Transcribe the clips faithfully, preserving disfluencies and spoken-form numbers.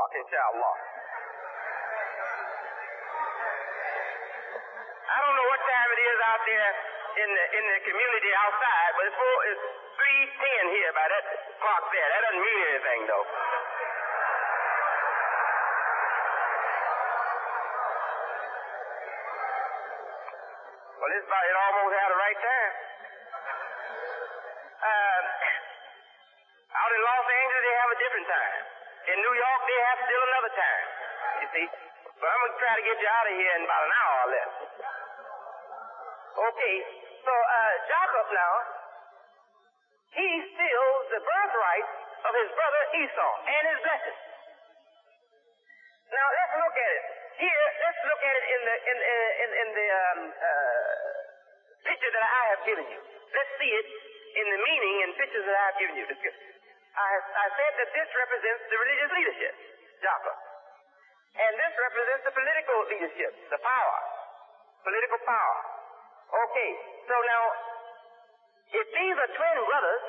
o'clock, inshallah. I don't know what time it is out there in the in the community outside, but it's four, it's three ten here by that clock there. That doesn't mean anything, though. Well, it's about, it almost had the right time. Uh, out in Los Angeles, they have a different time. In New York, they have still another time, you see. But I'm going to try to get you out of here in about an hour or less. Okay, so uh, Jacob now, he steals the birthright of his brother Esau and his blessing. Now, let's look at it. Here, let's look at it in the in in, in the um, uh, picture that I have given you. Let's see it in the meaning and pictures that I have given you. I, I said that this represents the religious leadership, Jacob. And this represents the political leadership, the power, political power. Okay, so now, if these are twin brothers,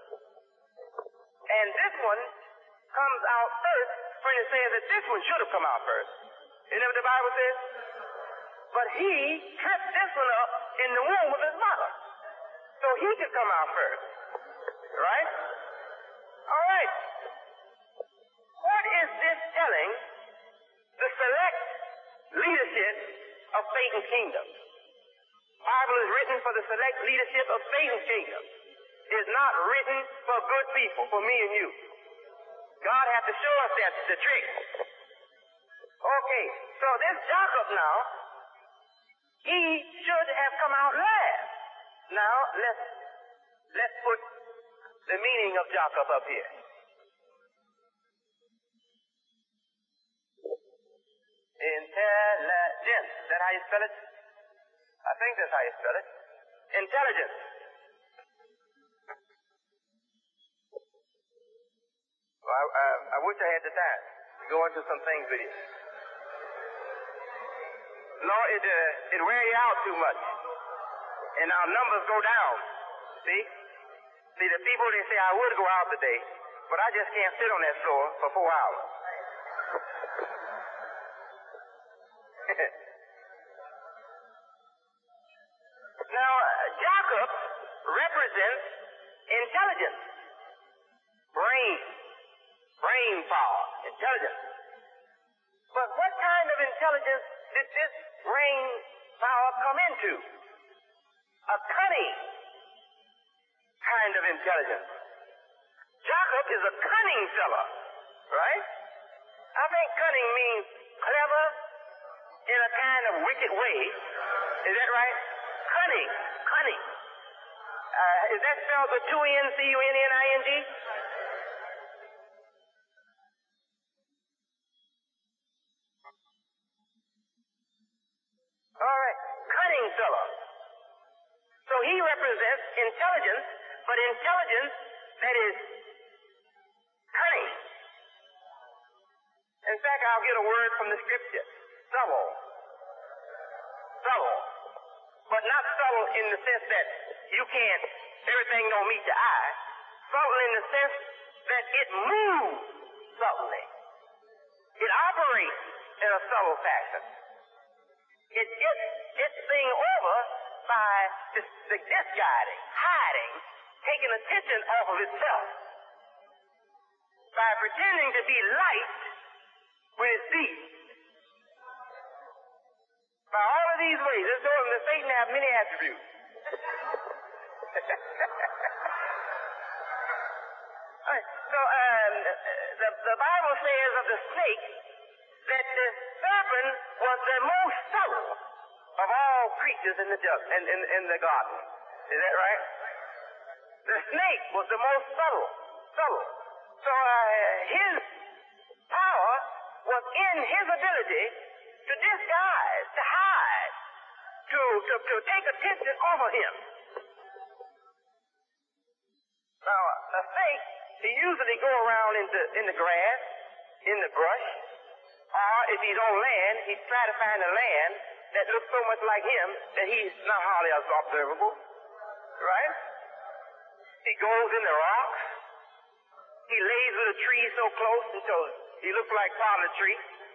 and this one comes out first, when it says that this one should have come out first. Isn't that what the Bible says? But he tripped this one up in the womb of his mother. So he could come out first. Right? All right. What is this telling the select leadership of Satan's kingdom? The Bible is written for the select leadership of Satan's kingdom. It's not written for good people, for me and you. God has to show us that, the trick. Okay, so this Jacob now, he should have come out last. Now, let's, let's put the meaning of Jacob up here. Intelligence. Is that how you spell it? I think that's how you spell it. Intelligence. Well, I, I, I wish I had the time to go into some things with you. No, it uh, it wear you out too much, and our numbers go down. See, see the people, they say I would go out today, but I just can't sit on that floor for four hours. Now, Jacob represents intelligence, brain. Brain power, intelligence. But what kind of intelligence did this brain power come into? A cunning kind of intelligence. Jacob is a cunning fellow, right? I think cunning means clever in a kind of wicked way. Is that right? Cunning, cunning. Uh, is that spelled with two N, C U N N I N G? All right, cunning fellow. So he represents intelligence, but intelligence that is cunning. In fact, I'll get a word from the scripture. Subtle. Subtle. But not subtle in the sense that you can't, everything don't meet the eye. Subtle in the sense that it moves subtly. It operates in a subtle fashion. It gets its thing over by dis- disguising, hiding, taking attention off of itself. By pretending to be light when it's deep. By all of these ways, let's show them that Satan has many attributes. Right, so um, the, the Bible says of the snake that the serpent was the most subtle of all creatures in the jug, in, in, in the garden. Is that right? The snake was the most subtle, subtle. So uh, his power was in his ability to disguise, to hide, to, to, to take attention off of him. Now, a snake, he usually go around in the, in the grass, in the brush, or if he's on land, he's trying to find a land that looks so much like him that he's not hardly observable. Right? He goes in the rocks. He lays with a tree so close until He looks like part of the tree.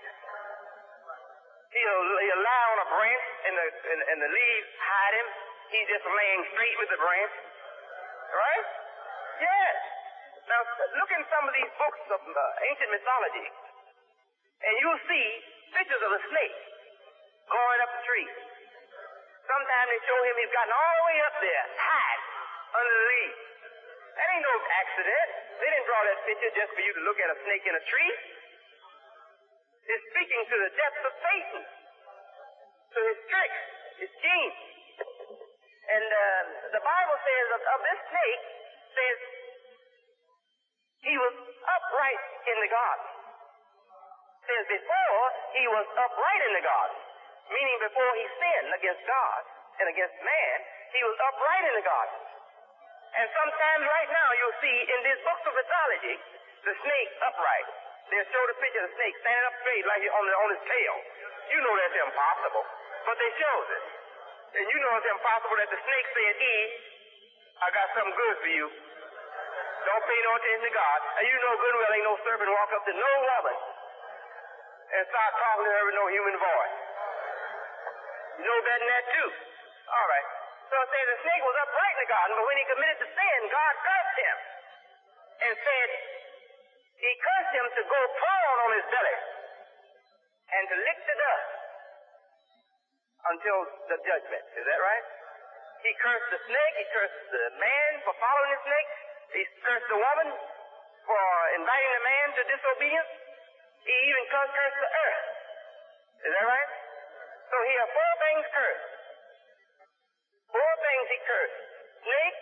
He'll, he'll lie on a branch and the, and, and the leaves hide him. He's just laying straight with the branch. Right? Yes. Now, look in some of these books of uh, ancient mythology, and you'll see pictures of a snake going up the tree. Sometimes they show him he's gotten all the way up there, hide under the leaves. That ain't no accident. They didn't draw that picture just for you to look at a snake in a tree. It's speaking to the depths of Satan, to his tricks, his schemes. And uh, the Bible says of, of this snake, says he was upright in the garden. Says before he was upright in the garden, meaning before he sinned against God and against man, he was upright in the garden. And sometimes right now you'll see in these books of mythology, the snake upright. They'll show the picture of the snake standing up straight like on, the, on his tail. You know that's impossible, but they shows it. And you know it's impossible that the snake said, Eve, I got something good for you. Don't pay no attention to God. And you know good and well ain't no serpent walk up to no woman and start talking to her with no human voice. You know better than that too. All right. So it says the snake was upright in the garden, but when he committed the sin, God cursed him and said, he cursed him to go prone on his belly and to lick the dust until the judgment. Is that right? He cursed the snake. He cursed the man for following the snake. He cursed the woman for inviting the man to disobedience. He even cursed the earth. Is that right? So he had four things cursed. Four things he cursed. Snake,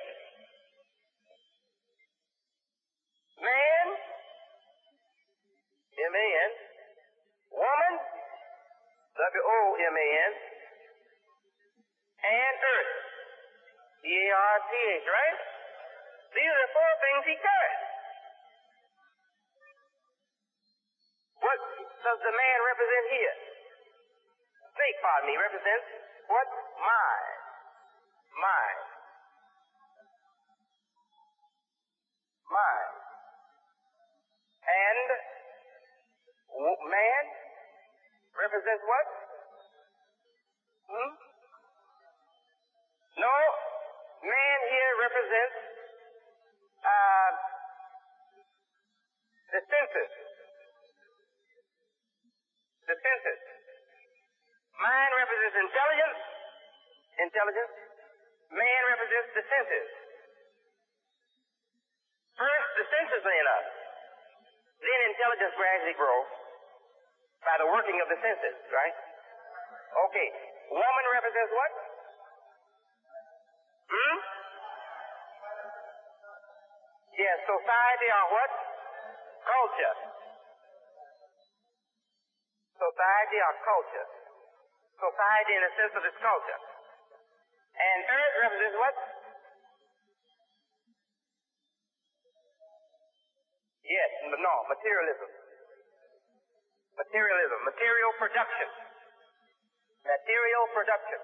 man, M A N, woman, W O M A N, and earth, E A R T H, right? These are the four things he cursed. What does the man represent here? Snake, pardon me, represents what? Mind. Mind. Mind. And man represents what? Hmm? No, man here represents uh, the senses. The senses. Mind represents intelligence. Intelligence. Man represents the senses. First, the senses are in us. Then intelligence gradually grows by the working of the senses, right? Okay. Woman represents what? Hmm? Yes, society or what? Culture. Society or culture. Society in the sense of its culture. And earth represents what? Yes, no, materialism. Materialism, material production. Material production.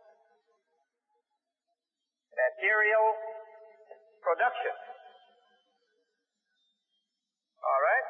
Material production. All right?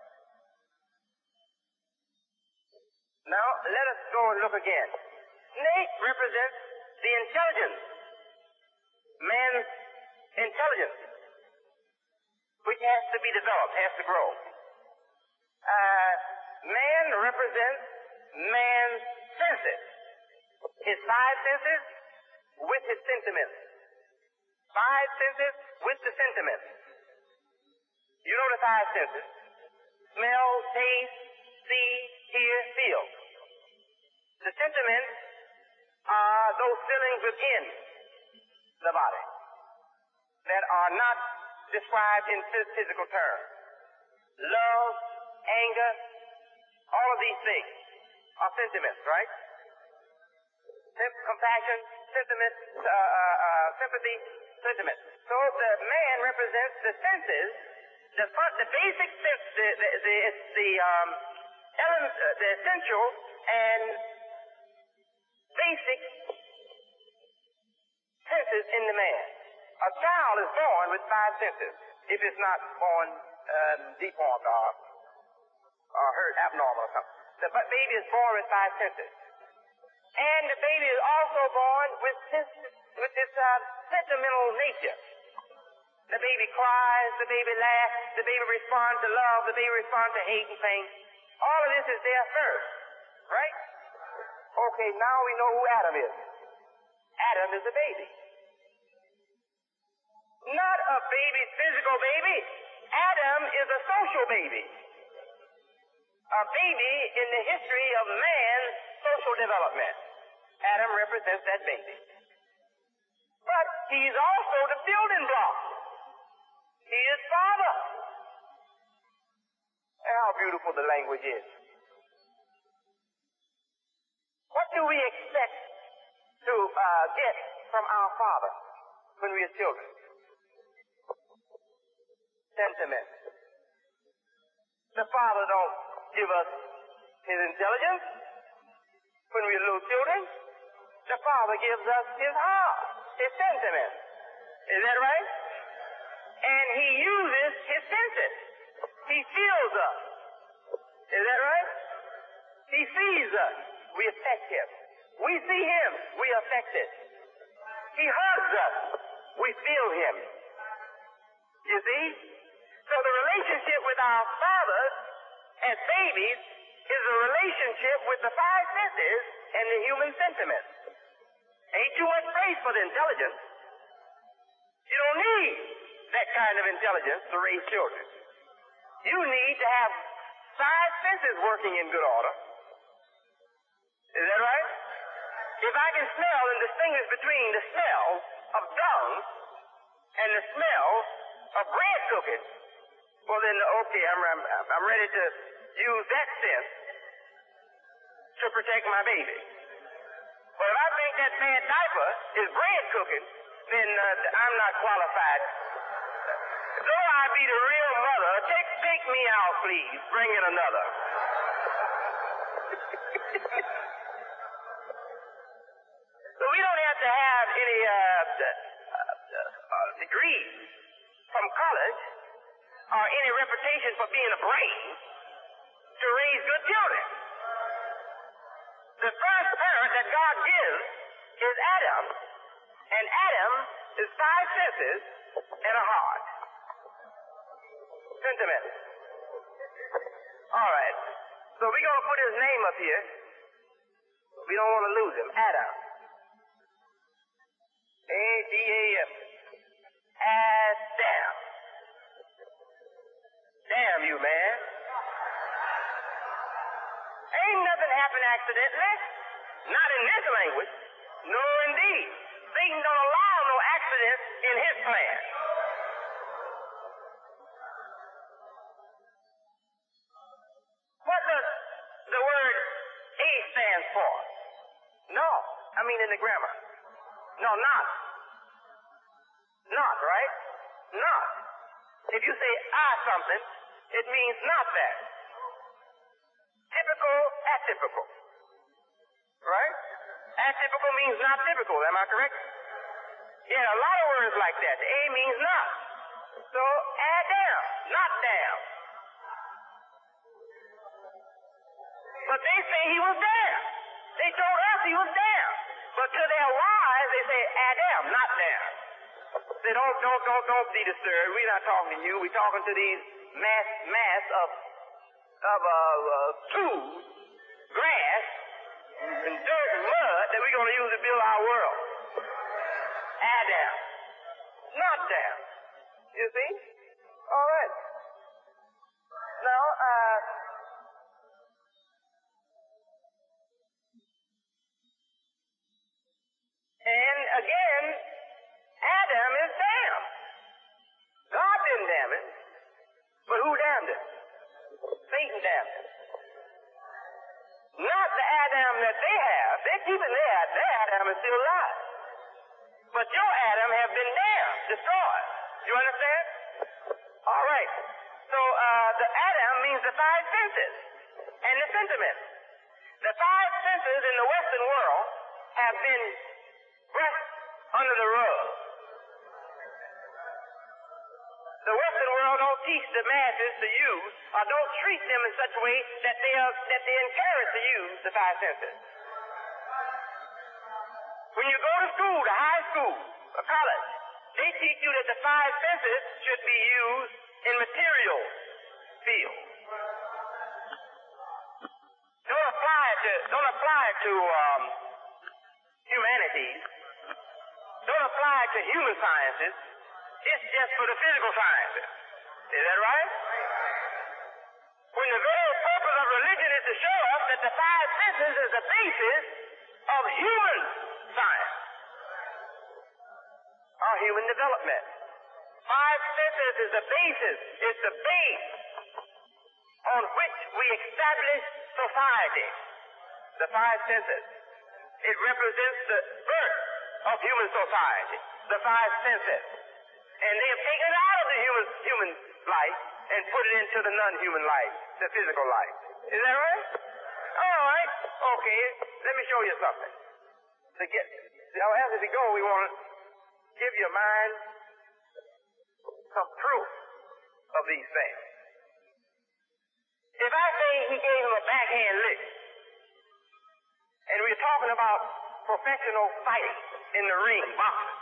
Now, let us go and look again. Snake represents the intelligence. Man's intelligence, which has to be developed, has to grow. Uh, man represents man's senses. His five senses with his sentiments. Five senses with the sentiments. You know the five senses. Smell, taste, see, hear, feel. The sentiments are those feelings within the body that are not described in physical terms. Love, anger, all of these things are sentiments, right? Sim- compassion, sentiment, uh, uh, sympathy, sentiment. So the man represents the senses, the fun- the basic sense, the the the, the um, element, uh, the essential and basic senses in the man. A child is born with five senses, if it's not born um, deformed or or hurt, abnormal or something. The baby is born with five senses. And the baby is also born with this, with this uh, sentimental nature. The baby cries, the baby laughs, the baby responds to love, the baby responds to hate and pain. All of this is there first, right? Okay, now we know who Adam is. Adam is a baby. Not a baby, physical baby. Adam is a social baby. A baby in the history of man's social development. Adam represents that baby. But he's also the building block. He is Father. And how beautiful the language is. What do we expect to uh, get from our Father when we are children? Sentiment. The Father don't give us his intelligence when we are little children. The Father gives us his heart, his sentiment. Is that right? And he uses his senses. He feels us. Is that right? He sees us. We affect him. We see him. We affect it. He hugs us. We feel him. You see? So the relationship with our Father as babies is a relationship with the five senses and the human sentiment. Ain't too much praise for the intelligence. You don't need that kind of intelligence to raise children. You need to have five senses working in good order. Is that right? If I can smell and distinguish between the smell of dung and the smell of bread cooking, well then, okay, I'm, I'm, I'm ready to use that sense to protect my baby. But if I think that bad diaper is bread cooking, then uh, I'm not qualified. Though I be the real mother, take, take me out, please. Bring in another. So we don't have to have any uh, uh, uh, degrees from college or any reputation for being a brain to raise good children. The first parent that God gives is Adam, and Adam is five senses and a heart. Sentiment. All right. So we're going to put his name up here. We don't want to lose him. Adam. A D A M. Adam. Damn you, man. Ain't nothing happened accidentally. Not in this language. No, indeed. Satan don't allow no accidents in his plan. What does the word A stand for? No. I mean in the grammar. No, not. Not, right? Not. If you say I something, it means not that. Typical, atypical. Right? Atypical means not typical, am I correct? Yeah, a lot of words like that. The A means not. So, Adam, not damn. But they say he was there. They told us he was there. But to their wives, they say Adam, not there. They don't, don't, don't, don't be disturbed. We're not talking to you. We're talking to these mass, mass of, of uh, uh, tools, grass, and dirt and mud that we're going to use to build our world. Adam, not there. You see? All right. Now, uh, and again, Adam is damned. God didn't damn him. But who damned him? Satan damned him. Not the Adam that they have. They're keeping their, their Adam is still alive. But your Adam have been damned, destroyed. You understand? All right. So uh, the Adam means the five senses and the sentiment. The five senses in the Western world have been brushed under the rug. The Western world don't teach the masses to use, or don't treat them in such a way that they are that they encourage to use the five senses. When you go to school, to high school, or college, they teach you that the five senses should be used in material fields. Don't apply it to don't apply it to um, humanities. Don't apply it to human sciences. It's just for the physical sciences. Is that right? When the very purpose of religion is to show us that the five senses is the basis of human science, or human development. Five senses is the basis, is the base on which we establish society. The five senses. It represents the birth of human society. The five senses. And they have taken it out of the human human life and put it into the non-human life, the physical life. Is that right? All right. Okay. Let me show you something. To get, as we go, we want to give your mind some proof of these things. If I say he gave him a backhand lick, and we're talking about professional fighting in the ring, boxing,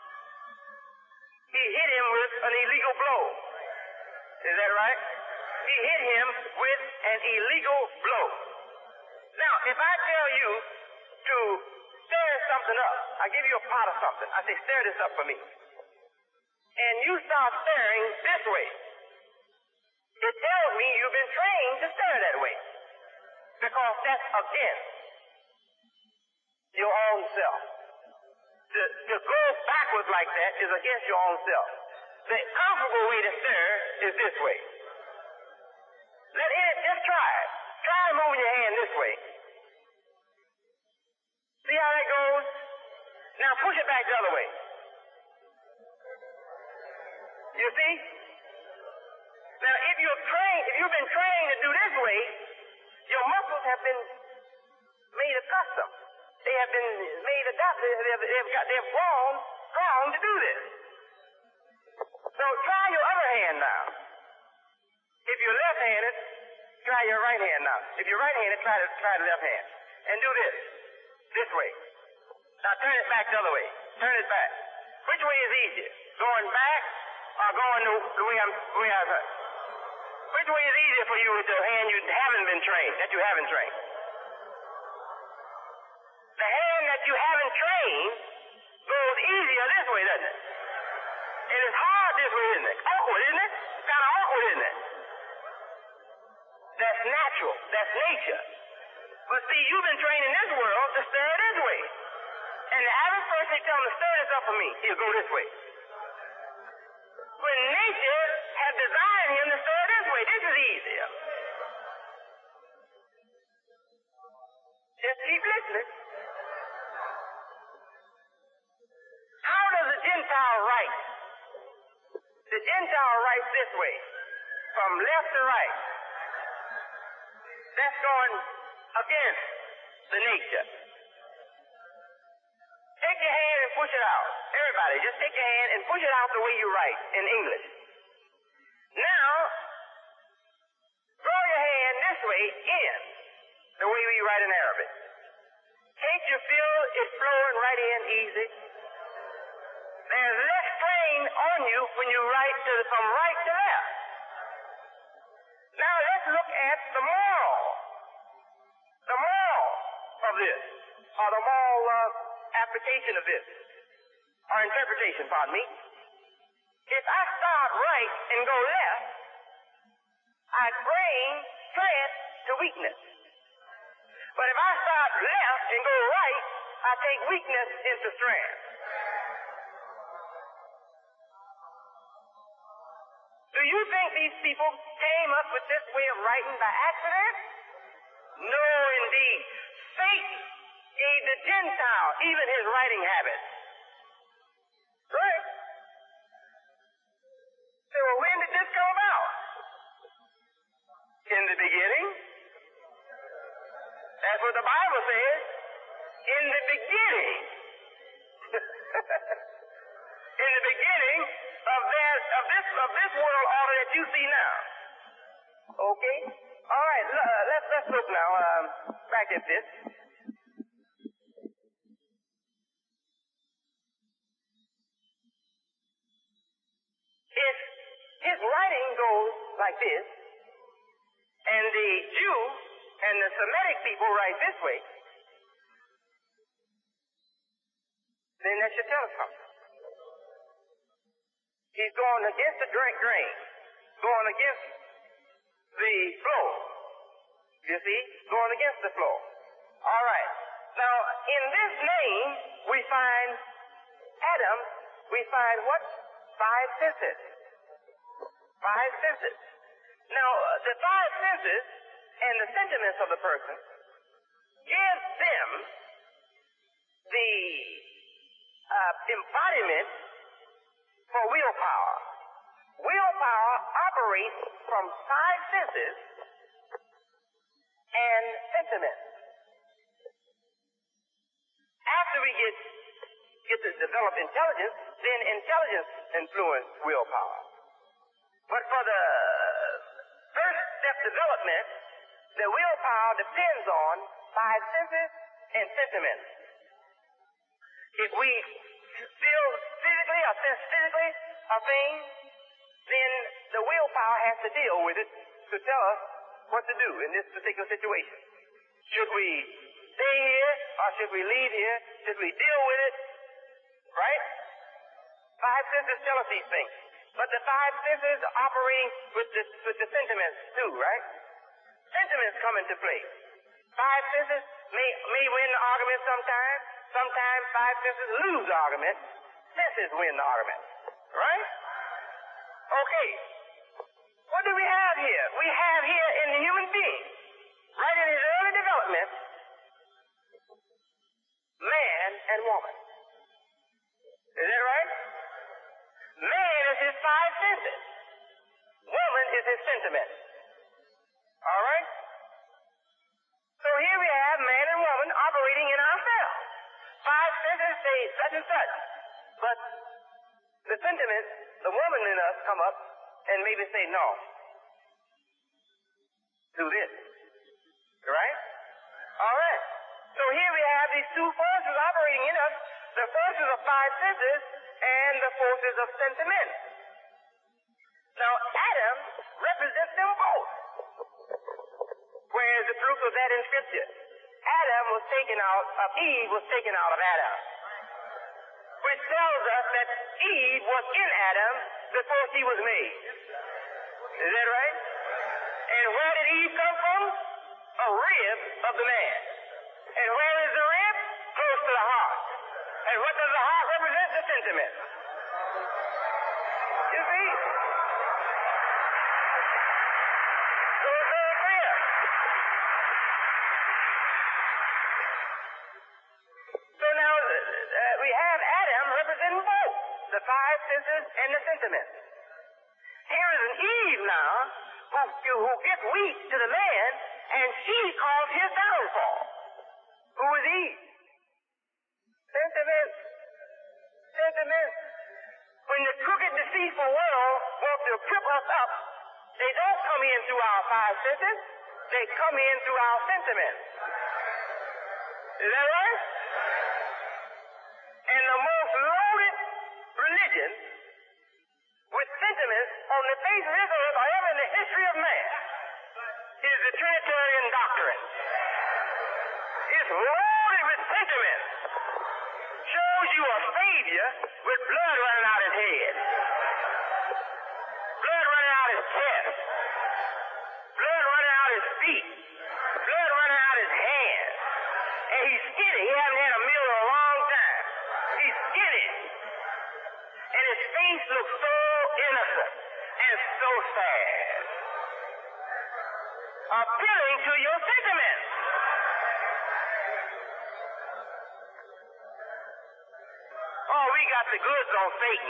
he hit him with an illegal blow. Is that right? He hit him with an illegal blow. Now, if I tell you to stir something up, I give you a pot of something. I say, stir this up for me. And you start stirring this way. It tells me you've been trained to stir that way. Because that's against your own self. To, to go backwards like that is against your own self. The comfortable way to stir is this way. Let it, just try it. Try moving your hand this way. See how that goes? Now push it back the other way. You see? Now if you're trained, if you've been trained to do this way, your muscles have been made accustomed. They have been made adapted. They have, they have, got, they have grown strong to do this. So try your other hand now. If you're left-handed, try your right hand now. If you're right-handed, try, to, try the left hand. And do this. This way. Now turn it back the other way. Turn it back. Which way is easier? Going back or going the, the way I'm the way I've heard? Which way is easier for you with the hand you haven't been trained, that you haven't trained? The hand that you haven't trained goes easier this way, doesn't it? And it's hard this way, isn't it? Awkward, isn't it? It's kind of awkward, isn't it? That's natural. That's nature. But see, you've been trained in this world to stir this way. And the average person, they tell him to stir this up for me, he'll go this way. When nature has designed him to stir this way, this is easier. Just keep listening. How does a Gentile write? The Gentile writes this way, from left to right. That's going against the nature. Take your hand and push it out. Everybody, just take your hand and push it out the way you write in English. Now, draw your hand this way in, the way we write in Arabic. Take your feel, it's flowing right in easy. There's less strain on you when you write to, from right to left. Now let's look at the moral. The moral of this, or the moral uh, application of this, or interpretation, pardon me. If I start right and go left, I bring strength to weakness. But if I start left and go right, I take weakness into strength. Do you think these people came up with this way of writing by accident? No, indeed. Satan gave the Gentile even his writing habits. Right? So well, when did this come about? In the beginning. That's what the Bible says. In the beginning. In the beginning of that of this of this world order that you see now. Okay? All right, l- uh, let's let's look now. Um, back at this. If his writing goes like this, and the Jew and the Semitic people write this way, then that should tell us something. He's going against the drink grain, going against the flow. You see? Going against the flow. All right. Now, in this name, we find Adam, we find what? Five senses. Five senses. Now, the five senses and the sentiments of the person give them the uh, embodiment for willpower. Willpower operates from five senses and sentiments. After we get get to develop intelligence, then intelligence influences willpower. But for the first step development, the willpower depends on five senses and sentiments. If we feel physically or sense physically a thing, then the willpower has to deal with it to tell us what to do in this particular situation. Should we stay here or should we leave here? Should we deal with it? Right? Five senses tell us these things. But the five senses are operating with the, with the sentiments too, right? Sentiments come into play. Five senses may, may win the argument sometimes. Sometimes five senses lose the argument. Senses win the argument. Right? Okay. What do we have here? We have here in the human being, right in his early development, man and woman. Is that right? Man is his five senses. Woman is his sentiment. All right? So here we have man and woman operating in ourselves. Five senses say such and such. But the sentiment, the woman in us come up and maybe say no. Do this. Right? All right. So here we have these two forces operating in us. The forces of five senses and the forces of sentiment. Now, Adam represents them both. Where's the proof of that in Scripture? Adam was taken out of Eve was taken out of Adam, which tells us that Eve was in Adam before she was made. Is that right? And where did Eve come from? A rib of the man. And where is the rib? Close to the heart. And what does the heart represent? The sentiment. You see? So it's very clear. So now uh, we have Adam representing both the five senses and the sentiments. Here is an Eve now who, who gets weak to the man, and she caused his downfall. Who is Eve? Sentiments. Sentiments. When the crooked, deceitful world wants to trip us up, they don't come in through our five senses. They come in through our sentiments. Is that right? And the most loaded religion with sentiments on the face of this earth or ever in the history of man is the Trinitarian doctrine. It's loaded with sentiments. Shows you a Savior with blood running out his head, blood running out his chest, blood running out his feet, blood running out his hands. And he's skinny. He hasn't had a meal in a long time. He's skinny. And his face looks so innocent and so sad. Appealing to your sentiments. Oh, we got the goods on Satan.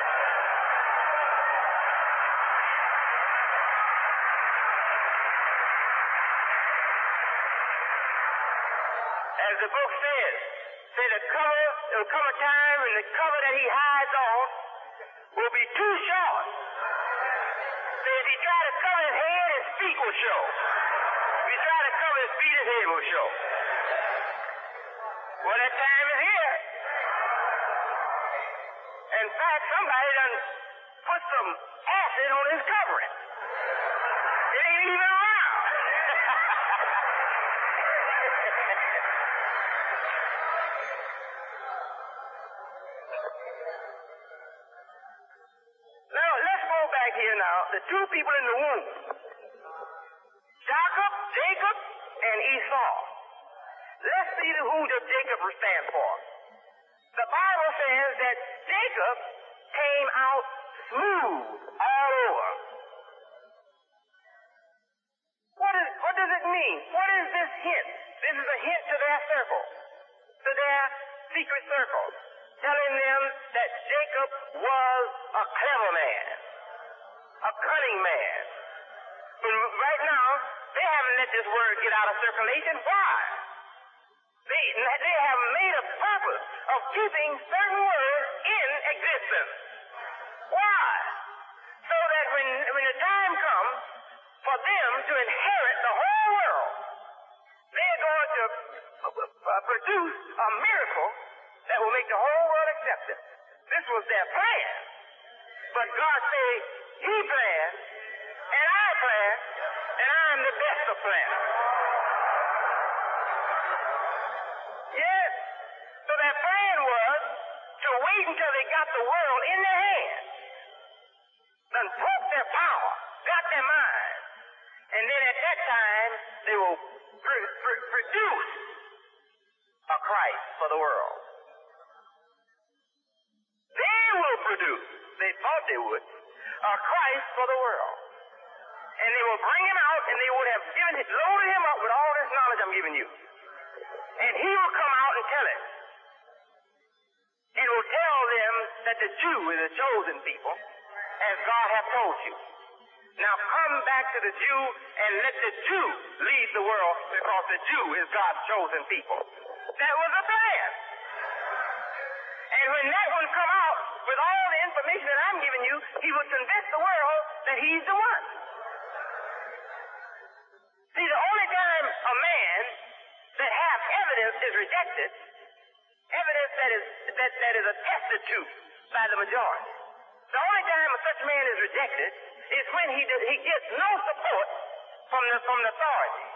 As the book says, say the cover, there'll come a time when the cover that he hides on will be too short. So if he try to cover his head, his feet will show. If he try to cover his feet, his head will show. Well, that time is here. In fact, somebody done put some acid on his covering. It ain't even around. Now, let's go back here now. The two people in the womb. Jacob, Jacob, and Esau. Let's see who does Jacob stand for. The Bible says that Jacob came out smooth all over. What, is, what does it mean? What is this hint? This is a hint to their circle, to their secret circle, telling them that Jacob was a clever man, a cunning man. But right now, they haven't let this word get out of circulation. Why? They, they have made a purpose of keeping certain words in existence. Why? So that when, when the time comes for them to inherit the whole world, they're going to uh, produce a miracle that will make the whole world accept it. This was their plan. But God said, He planned, and I planned, and I'm the best of planners. Yes. So their plan was to wait until they got the world in their hands, then broke their power, got their mind, and then at that time they will pr- pr- produce a Christ for the world. They will produce, they thought they would, a Christ for the world. And they will bring him out, and they would have given, loaded him up with all this knowledge I'm giving you. And he will come out and tell it. He will tell them that the Jew is a chosen people, as God hath told you. Now come back to the Jew and let the Jew lead the world, because the Jew is God's chosen people. That was a plan. And when that one come out with all the information that I'm giving you, he will convince the world that he's the one. See, the only time a man that has evidence is rejected, evidence that is that, that is attested to by the majority. The only time such man is rejected is when he does, he gets no support from the from the authorities.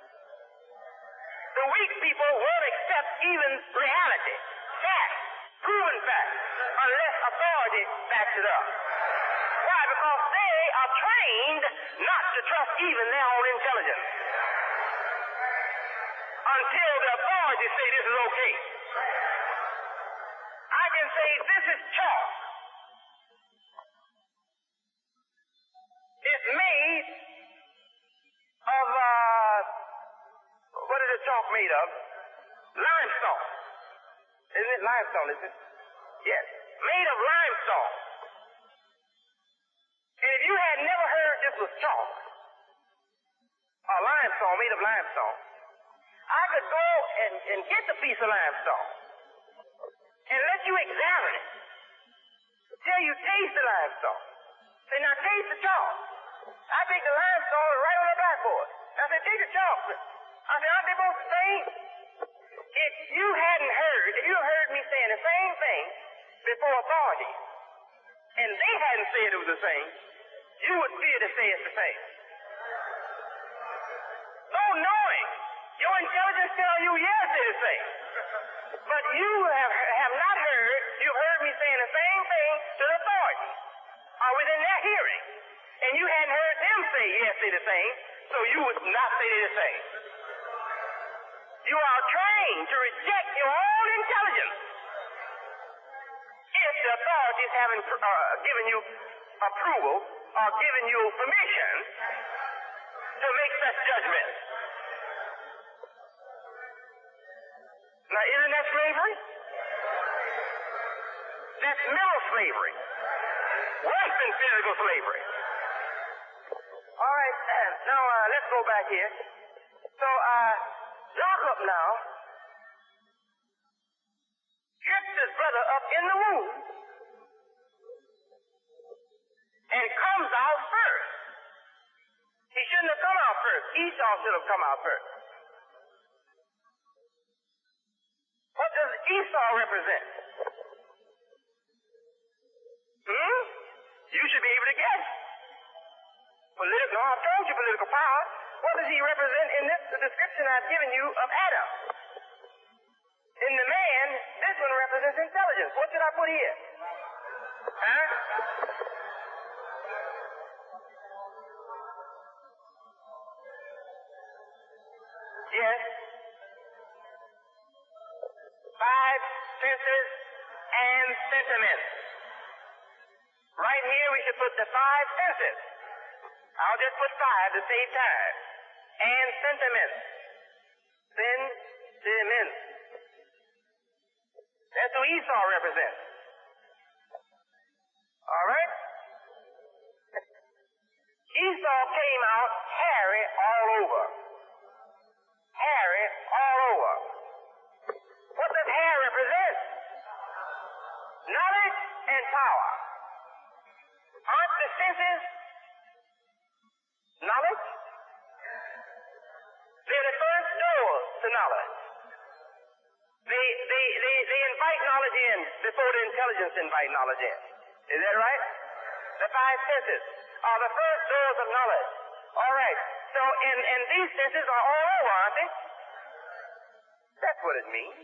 The weak people won't accept even reality, facts, proven facts, unless authority backs it up. Why? Because they are trained not to trust even their own intelligence until the authorities say this is okay. I can say this is chalk. It's made of, uh, what is the chalk made of? Limestone. Isn't it limestone, isn't it? Yes. Made of limestone. And if you had never heard this was chalk, or limestone, made of limestone, I could go and, and get the piece of limestone and let you examine it till you taste the limestone. Say, now taste the chalk. I take the limestone right on the blackboard. I said, take the chalk. I said, aren't they both the same? If you hadn't heard, if you heard me saying the same thing before authority, and they hadn't said it was the same, you would fear to say it's the same. Though knowing, your intelligence tells you yes, it's the same. But you have, have not heard, you heard me saying the same thing to the authority, or within their hearing. And you hadn't heard them say yes, they're the same, so you would not say they're the same. You are trained to reject your own intelligence if the authorities haven't uh, given you approval or given you permission to make such judgments. Now, isn't that slavery? That's mental slavery. Worse than physical slavery. All right, now uh, let's go back here. So, uh, Jacob now tripped his brother up in the womb and comes out first. He shouldn't have come out first. Esau should have come out first. What does Esau represent? Hmm? You should be able to guess. Political, I've told you political power. What does he represent in this the description I've given you of Adam? In the man, this one represents intelligence. What should I put here? Huh? Yes. Five senses and sentiments. Right here we should put the five senses. I'll just put five to save time. And sentiments. Sentiments. That's who Esau represents. All right? Esau came out hairy all over. Hairy all over. What does hair represent? Knowledge and power. Aren't the senses knowledge? They're the first doors to knowledge. They, they, they, they invite knowledge in before the intelligence invite knowledge in. Is that right? The five senses are the first doors of knowledge. All right. So, and, and these senses are all over, aren't they? That's what it means.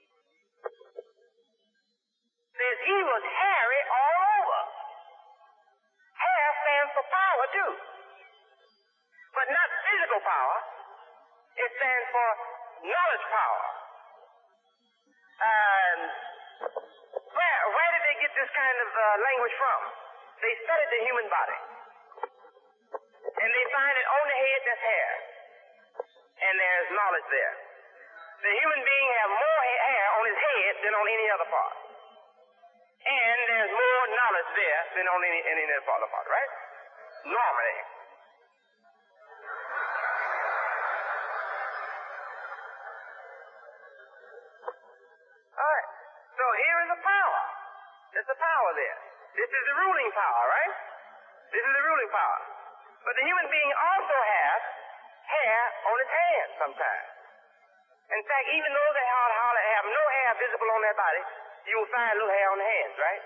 Says he was hairy all over. Hair stands for power, too. But not physical power. It stands for knowledge power. And where, where did they get this kind of uh, language from? They studied the human body. And they find it on the head that's hair. And there's knowledge there. The human being has more hair on his head than on any other part. And there's more knowledge there than on any, any other part, right? Normally. All right. So here is a power. There's a power there. This is the ruling power, right? This is the ruling power. But the human being also has hair on his hands sometimes. In fact, even though they have no hair visible on their body, you will find a little hair on the hands, right?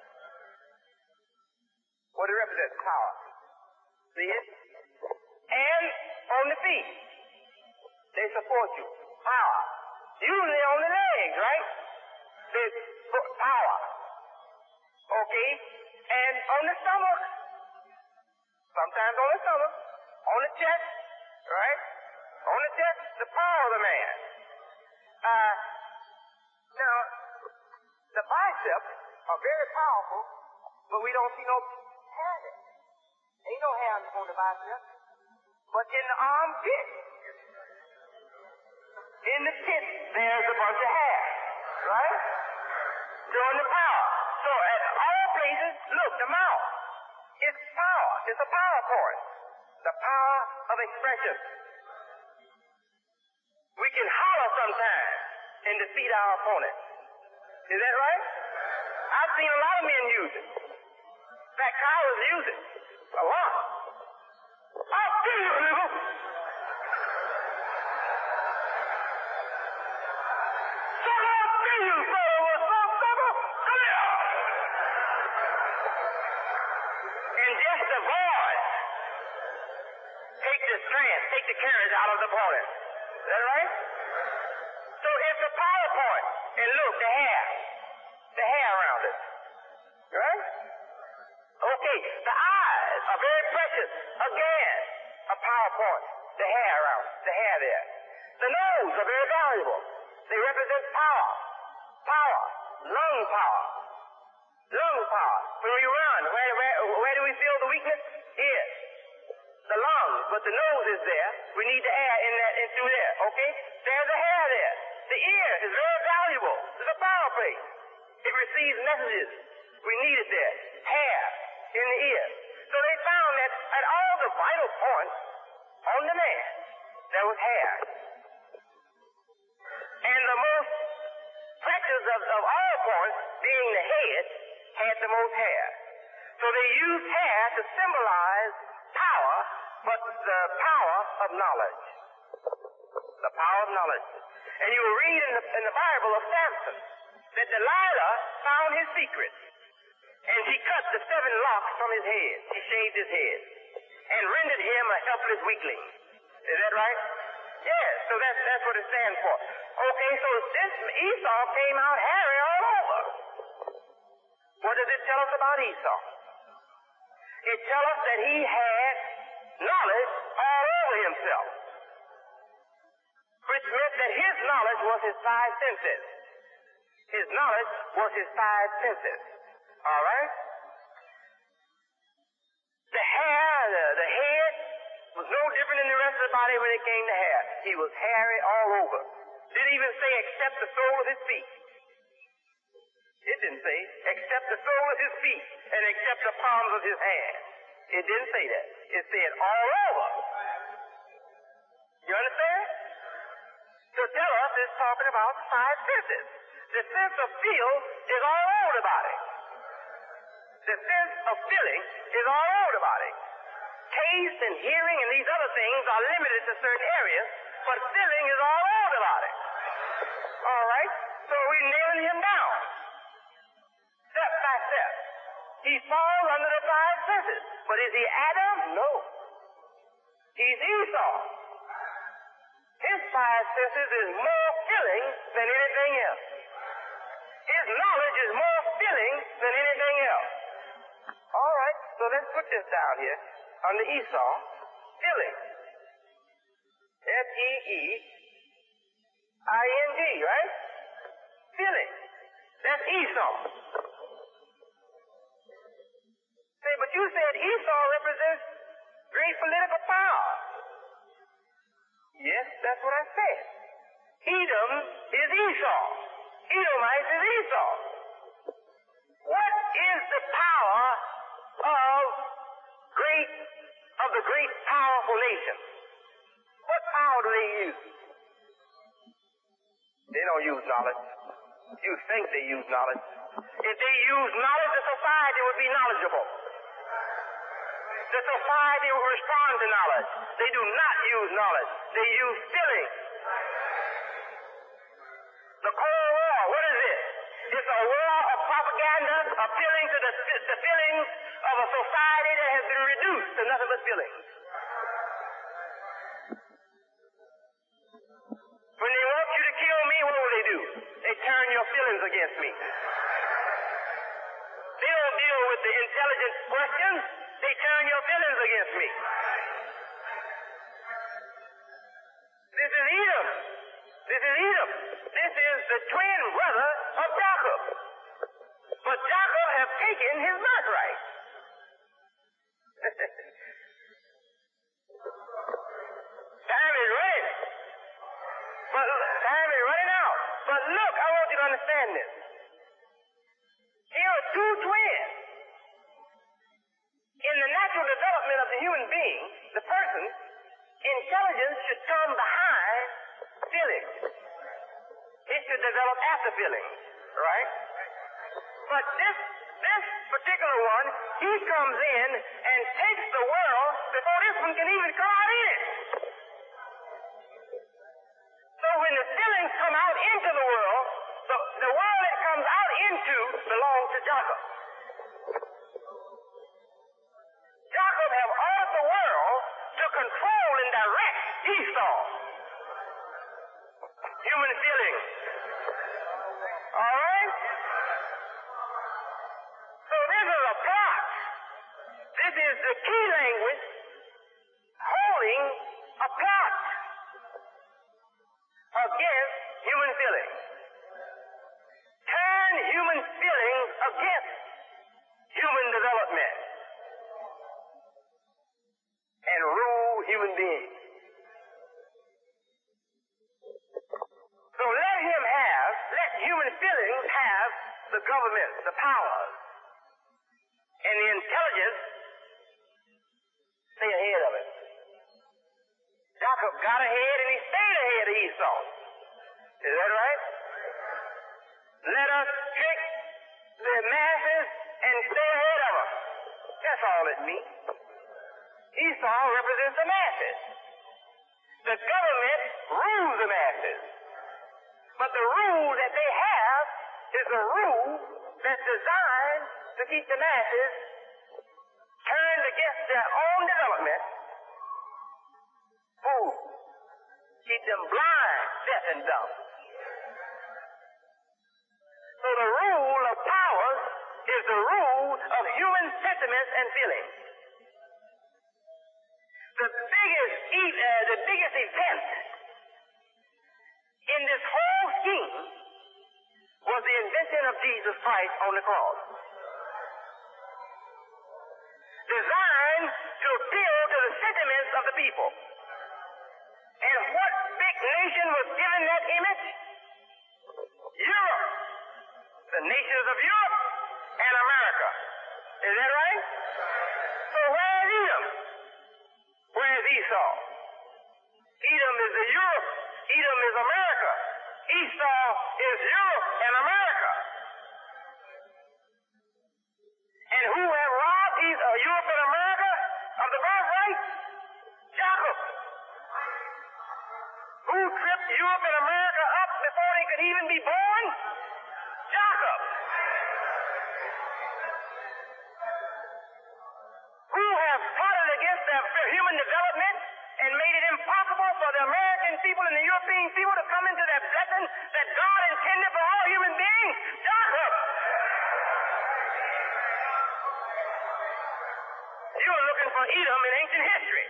What it represents? Power. See it? And on the feet. They support you. Power. Usually on the legs, right? There's power. Okay? And on the stomach. Sometimes on the stomach. On the chest. Right? On the chest, the power of the man. Uh, now, the biceps are very powerful, but we don't see no hair there. Ain't no hair on the biceps. But in the armpit, in the pit, there's a bunch of hair. Right? Showing the power. So at all places, look, the mouth. It's power. It's a power point. The power of expression. We can holler sometimes and defeat our opponent. Is that right? I've seen a lot of men use it. In fact, cowards use it. A lot. I'll kill you, nigga. Son, I'll kill you, brother. What's up, brother? Come here. And just the voice take the strength, take the courage out of the opponent. Is that right? So it's a power point. And look, the hair. The hair around it. Right? Okay, the eyes are very precious. Again, a power point. The hair around it. The hair there. The nose are very valuable. They represent power. Power. Lung power. Lung power. When we run, where, where, where do we feel the weakness? Here. The lungs, but the nose is there. We need the air in that, in through there, okay? There's a hair there. The ear is very valuable. It's a power plate. It receives messages. We need it there. Hair in the ear. So they found that at all the vital points on the man, there was hair. And the most precious of, of all points, being the head, had the most hair. So they used hair to symbolize power, but the power of knowledge. The power of knowledge. And you will read in the, in the Bible of Samson that Delilah found his secret. And she cut the seven locks from his head. She shaved his head. And rendered him a helpless weakling. Is that right? Yes, so that's, that's what it stands for. Okay, so this Esau came out hairy all over. What does it tell us about Esau? It tells us that he had knowledge all over himself. Which meant that his knowledge was his five senses. His knowledge was his five senses. All right? The hair, the, the head, was no different than the rest of the body when it came to hair. He was hairy all over. Didn't even say except the sole of his feet. It didn't say except the sole of his feet and except the palms of his hands. It didn't say that. It said all over. You understand? To tell us it's talking about five senses. The sense of feel is all over the body. The sense of feeling is all over the body. Taste and hearing and these other things are limited to certain areas, but feeling is all over the body. All right? So we're nailing him down. Step by step. He falls under the five senses. But is he Adam? No. He's Esau. His five senses is more filling than anything else. His knowledge is more filling than anything else. All right, so let's put this down here. Under Esau, filling. F E E I N G, right? Filling. That's Esau. Say, but you said Esau represents great political power. Yes, that's what I said. Edom is Esau. Edomites is Esau. What is the power of great, of the great powerful nation? What power do they use? They don't use knowledge. You think they use knowledge. If they use knowledge, the society would be knowledgeable. The society will respond to knowledge. They do not use knowledge. They use feeling. The Cold War, what is it? It's a war of propaganda appealing to the, the feelings of a society that has been reduced to nothing but feelings. When they want you to kill me, what will they do? They turn your feelings against me. They don't deal with the intelligent questions. They turn your feelings against me. This is Edom. This is Edom. This is the twin brother of Jacob. But Jacob has taken his birthright. Time is running. But time is running out. But look, I want you to understand this. Here are two twins. In the natural development of the human being, the person, intelligence should come behind feelings. It should develop after feelings, right? But this this particular one, he comes in and takes the world before this one can even come out in it. So when the feelings come out into the world, the, the world it comes out into belongs to Jacob. Jacob have ordered the world to control and direct Esau. Human feelings. All right? So this is a plot. This is the key language holding a plot against human feelings. Turn human feelings against human development and rule human beings. So let him have, let human feelings have the government, the powers, and the intelligence stay ahead of it. Jacob got ahead and he stayed ahead of Esau. Is that right? Let us trick the masses and stay ahead of them. That's all it means. Esau represents the masses. The government rules the masses. But the rule that they have is a rule that's designed to keep the masses turned against their own development. Fool. Keep them blind, deaf, and dumb. So the rule of power is the rule of human sentiments and feelings. The biggest, e- uh, the biggest event in this whole scheme was the invention of Jesus Christ on the cross. Designed to appeal to the sentiments of the people. And what big nation was given that image? Europe. The nations of Europe and America. Is that right? So where is Edom? Where is Esau? Edom is the Europe. Edom is America. Esau is Europe and America. And who have robbed uh, Europe and America of the birthright? Jacob. Who tripped Europe and America up before they could even be born? Jacob. Who have plotted against their human development and made it impossible for the American people and the European people to come into that blessing that God intended for all human beings? Jacob. You're looking for Edom in ancient history.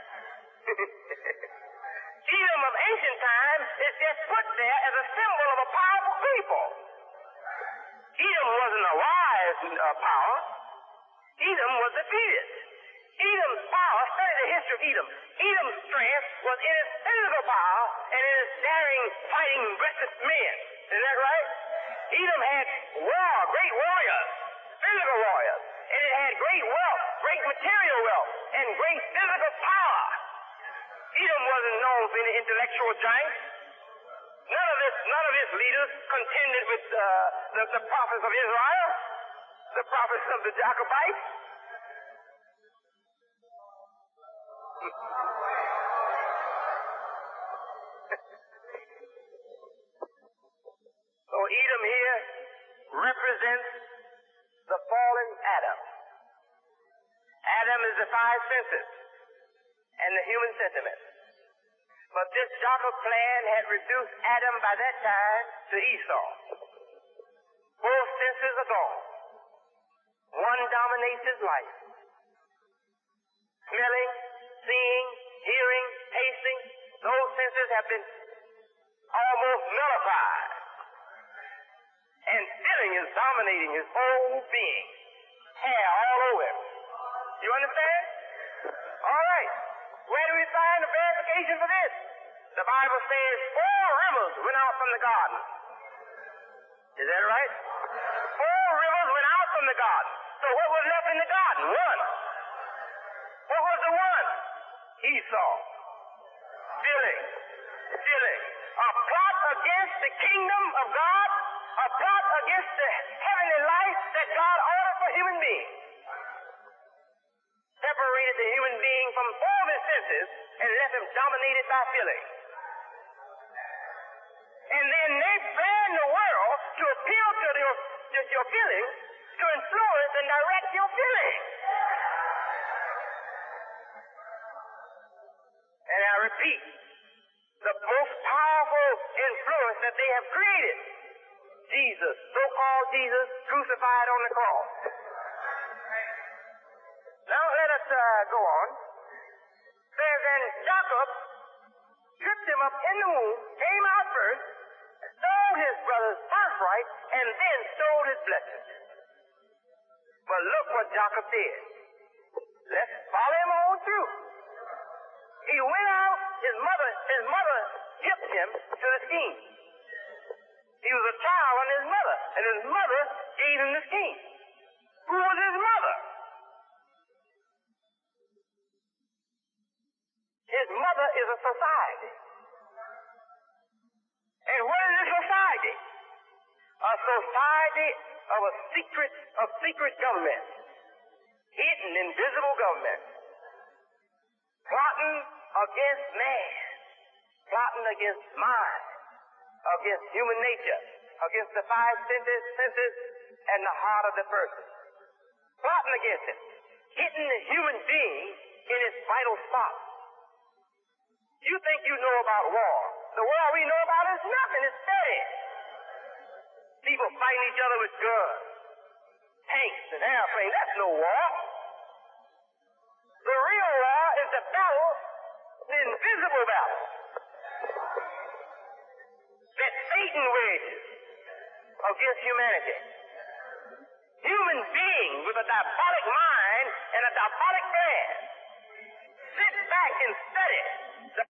Edom of ancient times is just put there as a symbol of a powerful people. Edom wasn't a wise uh, power. Edom was defeated. Edom's power, study the history of Edom. Edom's strength was in its physical power and in its daring, fighting, restless men. Is that right? Edom had war, great warriors, physical warriors, and it had great wealth, great material wealth, and great physical power. Edom wasn't known for any intellectual giants. None of its, none of its leaders contended with uh, the, the prophets of Israel, the prophets of the Jacobites. So Edom here represents the fallen Adam. Adam is the five senses and the human sentiment. But this Jacob plan had reduced Adam by that time to Esau. Both senses are gone. One dominates his life. Smelling, seeing, hearing, tasting, those senses have been almost nullified. And feeling is dominating his whole being. Hair all over him. You understand? All right. Where do we find the verification for this? The Bible says four rivers went out from the garden. Is that right? Four rivers went out from the garden. So what was left in the garden? One. What was the one? Esau. Stealing. Stealing. A plot against the kingdom of God. A plot against the heavenly life that God ordered for human beings. Separated the human being from all his senses and left him dominated by feeling. And then they plan the world to appeal to your, to your feelings, to influence and direct your feelings. And I repeat, the most powerful influence that they have created, Jesus, so-called Jesus, crucified on the cross. Now let us uh, go on. Says, and Jacob tripped him up in the womb, came out first, stole his brother's birthright, and then stole his blessing. But look what Jacob did. Let's follow him on through. He went out, his mother, his mother hipped him to the scheme. He was a child under his mother, and his mother gave him the scheme. Who was his mother? His mother is a society. And what is a society? A society of a secret, of secret government. hidden, invisible government, plotting against man, plotting against mind, against human nature, against the five senses, senses and the heart of the person. Plotting against it, hitting the human being in its vital spot. You think you know about war. The war we know about is nothing. It's steady. People fighting each other with guns, tanks, and airplanes. That's no war. The real war is the battle, the invisible battle, that Satan wages against humanity. Human beings with a diabolic mind and a diabolic plan sit back and study